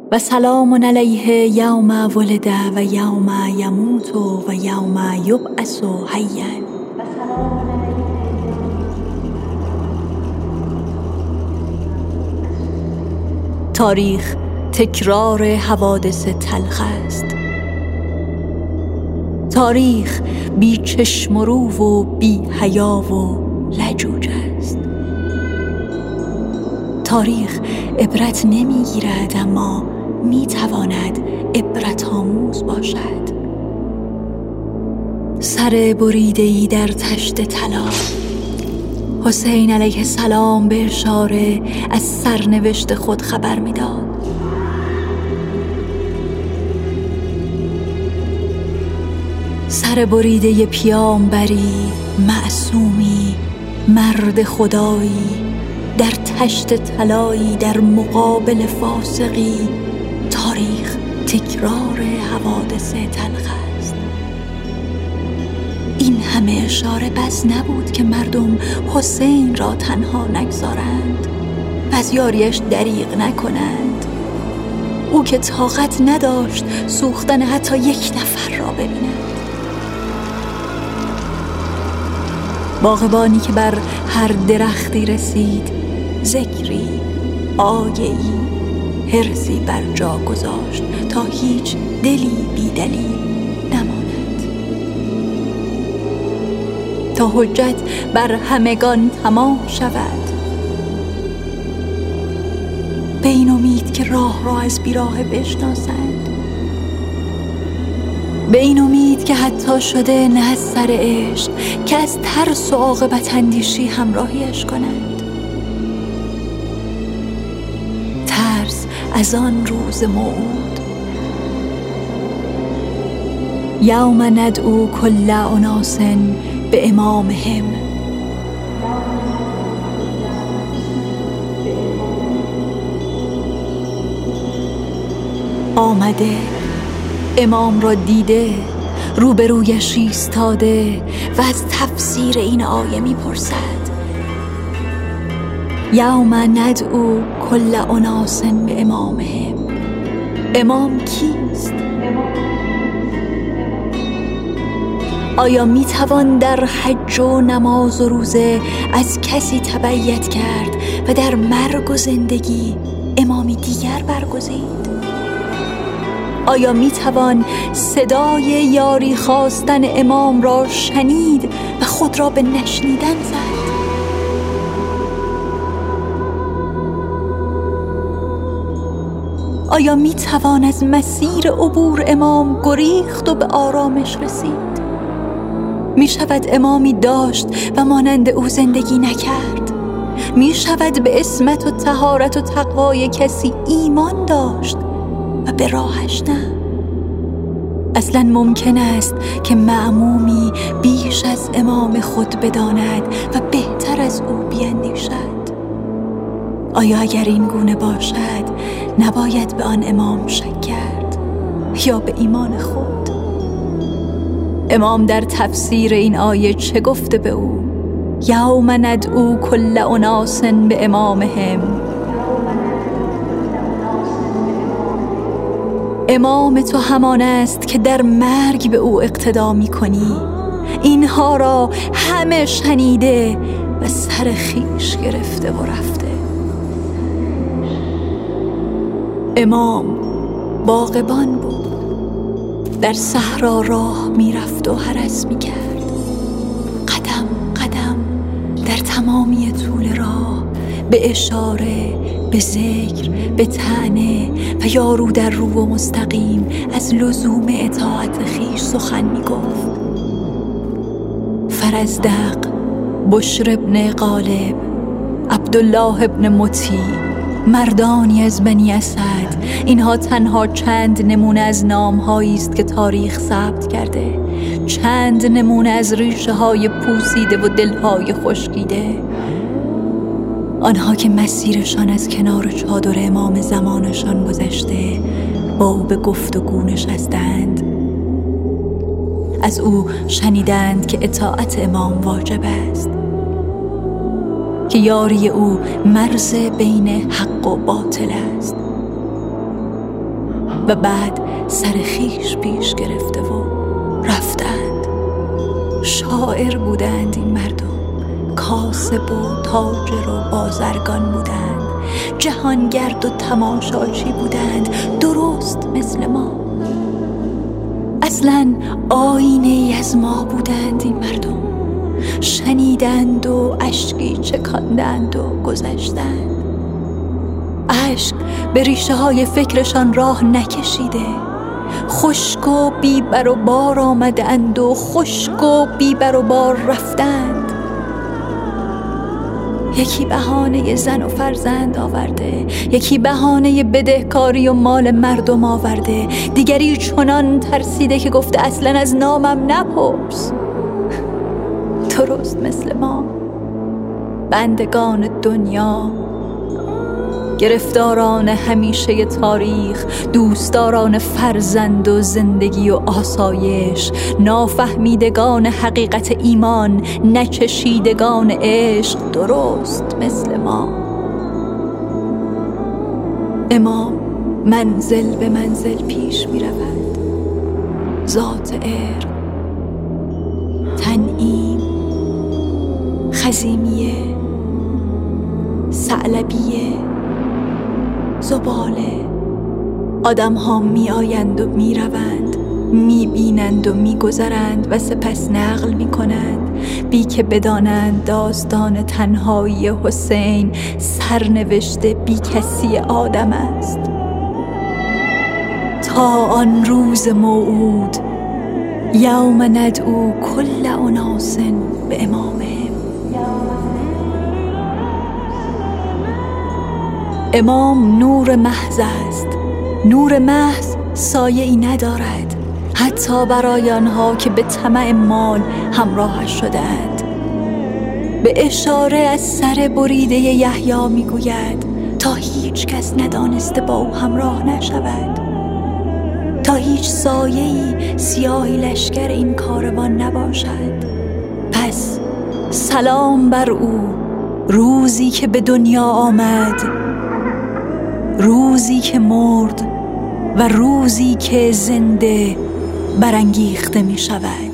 و سلام علیه یوم ولد و یوم یموت و یوم یبعث حیا. تاریخ تکرار حوادث تلخ است. تاریخ بی چشم و رو و بی حیا و لجوج است. تاریخ عبرت نمیگیرد، اما میتواند عبرت آموز باشد. سر بریده‌ای در تشت طلا. حسین علیه السلام به اشاره از سرنوشت خود خبر میداد. سر بریده پیامبری معصومی، مرد خدایی، در تشت طلایی در مقابل فاسقی. تاریخ تکرار حوادث تلخ است. این همه اشاره بس نبود که مردم حسین را تنها نگذارند و از یاریش دریغ نکنند. او که طاقت نداشت سوختن حتی یک نفر را ببیند. باغبانی که بر هر درختی رسید ذکری، آیه‌ای، حرصی بر جا گذاشت تا هیچ دلی بی دلیل نماند، تا حجت بر همگان تمام شود. به این امید که راه را از بیراه بشناسند، به این امید که حتی شده نه از سر عشق که از ترس و عاقبت اندیشی همراهیش کنند. ترس از آن روز موعود. یوم ندعو کل اناس به امامهم. آمده، امام را دیده، روبرویش ایستاده و از تفسیر این آیه میپرسد. یوم ندعو کل اناس به امامهم. امام کیست؟ آیا میتوان در حج و نماز و روزه از کسی تبعیت کرد و در مرگ و زندگی امامی دیگر برگزید؟ آیا میتوان صدای یاری خواستن امام را شنید و خود را به نشنیدن زد؟ آیا میتوان از مسیر عبور امام گریخت و به آرامش رسید؟ میشود امامی داشت و مانند او زندگی نکرد؟ میشود به عصمت و طهارت و تقوای کسی ایمان داشت و به راهش نه؟ اصلا ممکن است که مأمومی بیش از امام خود بداند و بهتر از او بیندیشد. آیا اگر این گونه باشد نباید به آن امام شک کرد یا به ایمان خود؟ امام در تفسیر این آیه چه گفته به او؟ یوم ندعو کل اناس به امامهم. امام تو همان است که در مرگ به او اقتدا می کنی. اینها را همه شنیده و سر خیش گرفته و رفته. امام باغبان بود، در صحرا راه می رفت و هرس می کرد. قدم قدم در تمامی طول راه به اشاره، به ذکر، به طعنه و یارو در رو و مستقیم از لزوم اطاعت خویش سخن می گفت. فرزدق، بشر ابن غالب، عبدالله ابن مطیع، مردانی از بنی اسد، اینها تنها چند نمونه از نام‌هایی است که تاریخ ثبت کرده، چند نمونه از ریشه‌های پوسیده و دل‌های خشکیده. آنها که مسیرشان از کنار چادر امام زمانشان گذشته با او به گفتگو نشستند. از او شنیدند که اطاعت امام واجب است، که یاری او مرز بین حق و باطل است. و بعد سر خویش پیش گرفته و رفتند. شاعر بودند این مردم، کاسب و تاجر و بازرگان بودند، جهانگرد و تماشاچی بودند، درست مثل ما. اصلاً آینه ای از ما بودند این مردم. شنیدند و اشکی چکاندند و گذشتند. اشک به ریشه های فکرشان راه نکشیده، خشک و بی بر و بار آمدند و خشک و بی بر و بار رفتند. یکی بهانه زن و فرزند آورده، یکی بهانه بدهکاری و مال مردم آورده، دیگری چنان ترسیده که گفته اصلا از نامم نپرس. درست مثل ما، بندگان دنیا، گرفتاران همیشه تاریخ، دوستداران فرزند و زندگی و آسایش، نافهمیدگان حقیقت ایمان، نچشیدگان عشق، درست مثل ما. امام منزل به منزل پیش می رود، ذات عرق، تنعیم، خزیمیه، ثعلبیه، زباله. آدم ها می آیند و می روند، می بینند و می گذرند و سپس نقل می کنند، بی که بدانند داستان تنهایی حسین سرنوشت بی کسی آدم است. تا آن روز موعود، یوم ندعو کل اناس به امامهم. امام نور محض است. نور محض سایه ای ندارد، حتی برای آنها که به طمع مال همراهش شدند. به اشاره از سر بریده یحیی میگوید تا هیچ کس ندانسته با او همراه نشود، تا هیچ سایه‌ای سیاهی لشکر این کاروان نباشد. پس سلام بر او، روزی که به دنیا آمد، روزی که مرد و روزی که زنده برانگیخته می شود.